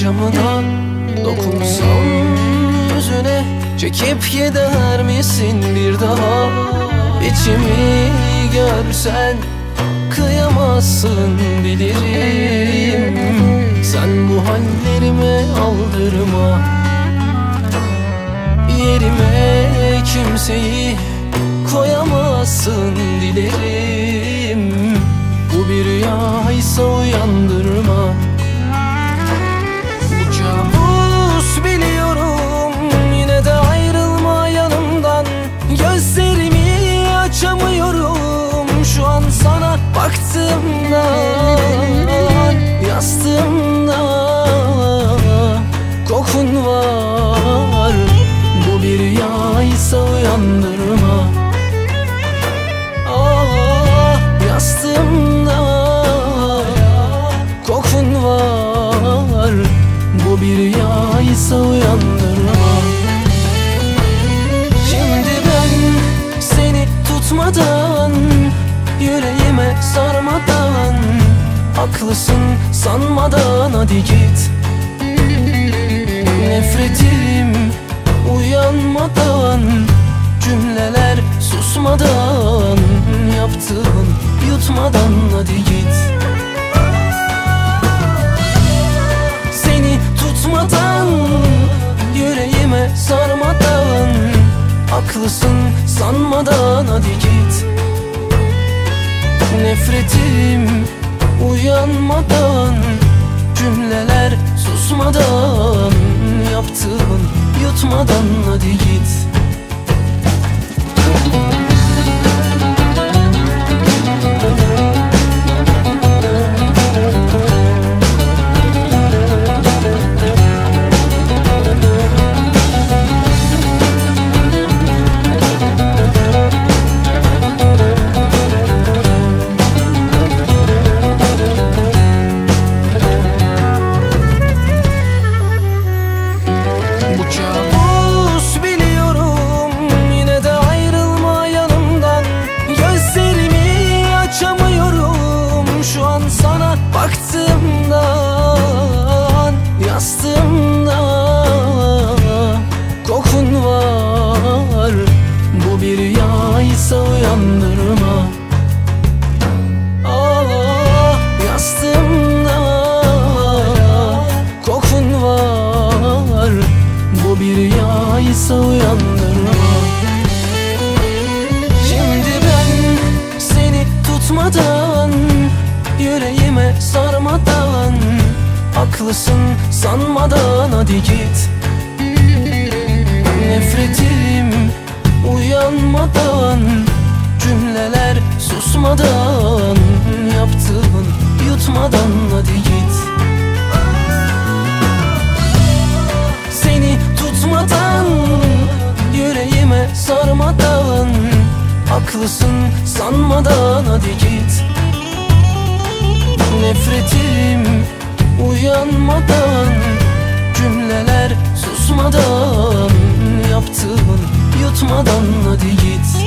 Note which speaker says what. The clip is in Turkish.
Speaker 1: camına dokunsam yüzüne, çekip gider misin bir daha? İçimi görsen kıyamazsın bilirim. Sen bu hallerime aldırma, yerime kimseyi koyamazsın dilerim. Bu bir rüyaysa uyandırma. Bu kabus biliyorum, yine de ayrılma yanımdan. Gözlerimi açamıyorum şu an sana baktığımda. Yastığımda kokun var. Bu bir rüyaysa uyandırma. Yastığımda kokun var. Bu bir rüyaysa uyandırma. Şimdi ben seni tutmadan, yüreğime sarmadan, haklısın sanmadan hadi git. Nefretim uyanmadan, cümleler susmadan, yaptığın yutmadan hadi git. Seni tutmadan, yüreğime sarmadan, haklısın sanmadan hadi git. Nefretim uyanmadan, cümleler susmadan, yaptığın yutmadan hadi git. Baktığımdan, yastığımda kokun var. Bu bir rüyaysa uyandırma. Yastığımda kokun var. Bu bir rüyaysa uyandırma. Şimdi ben seni tutmadan, yüreğime sarmadan, haklısın sanmadan hadi git. Nefretim uyanmadan, cümleler susmadan, yaptığın yutmadan hadi git. Seni tutmadan, yüreğime sarmadan, haklısın sanmadan hadi git. Nefretim uyanmadan, cümleler susmadan, yaptığın yutmadan hadi git.